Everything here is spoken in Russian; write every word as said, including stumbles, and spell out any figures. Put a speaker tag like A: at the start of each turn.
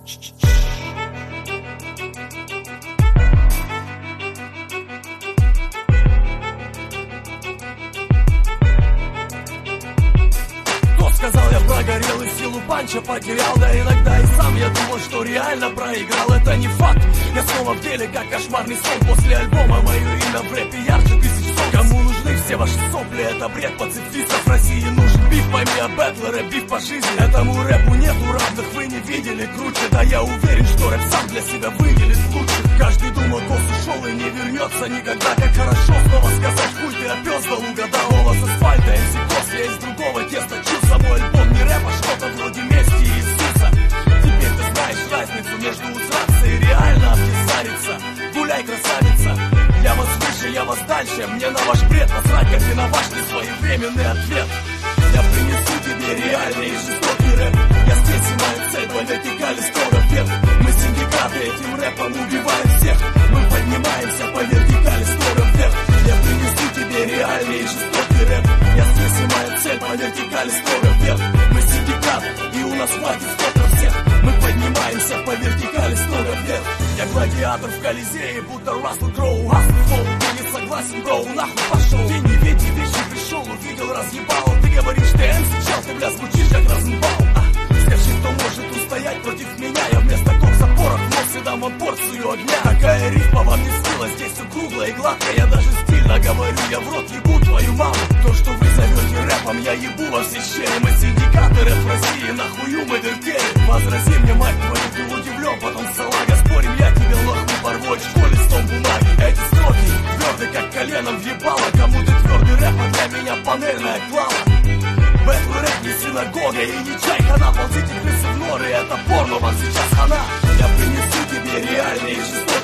A: Сказал, я прогорел и силу панча потерял. Да иногда и сам я думал, что реально проиграл. Это не факт, я снова в деле, как кошмарный сон. После альбома мое имя в рэпе ярче тысяч сон. Кому нужны все ваши сопли, это бред пацифистов. В России нужен биф, пойми, а бэтлеры биф по жизни. Этому рэпу нету равных, вы не видели круче. Да я уверен, что рэп сам для себя выделит лучше. Каждый думал, гос ушел и не вернется никогда. Как хорошо снова сказать, хуй ты опездал, угадал. Голос асфальта, эм си Кос, я из другого теста чился. Мой альбом не рэп, а что-то вроде мести Иисуса. Теперь ты знаешь разницу между усраться и реально обтесариться. Гуляй, красавица, я вас выше, я вас дальше. Мне на ваш бред насрать, как и на ваш несвоевременный ответ. Я принесу тебе реальный и жестокий рэп. Я здесь и моя цель по вертикали строго вверх. Мы синдикаты этим рэпом убиваем всех. Мы поднимаемся по вертикали строго вверх. Я принесу тебе реальный и жестокий рэп. Я здесь и моя цель по вертикали строго вверх. Мы синдикаты, и у нас хватит столько всех. Мы поднимаемся по вертикали строго вверх. Я гладиатор в Колизее, будто Рассел Кроу. Асфол, ты не согласен, бро, нахуй пошел. Ты не види вещи, пришел, увидел, разъебал. Ты говоришь, ты эм си, чел, ты, бля, звучишь как Розенбаум. А, скажи, кто может устоять против меня? Я вместо коксапоров в носе дам вам порцию огня. Такая рифма вам не сила, здесь все кругло и гладко. Я даже стильно говорю, я в рот ебу твою маму. То, что вы зовете рэпом, я ебу во все щели. Мы синдикаты рэп в России, нахую мы вертели. Возрази мне, мать твою, ты удивлен, потом салага. Спорим, я тебе лохну порву в школе листом бумаги. Эти строки тверды, как коленом въебало. Кому ты твердый рэп, а для меня панельная клава. Бэтл рэп не синагога и не чайхана. Ползите крысы в норы, это порно, вам сейчас хана. Я принесу тебе реальные жестокие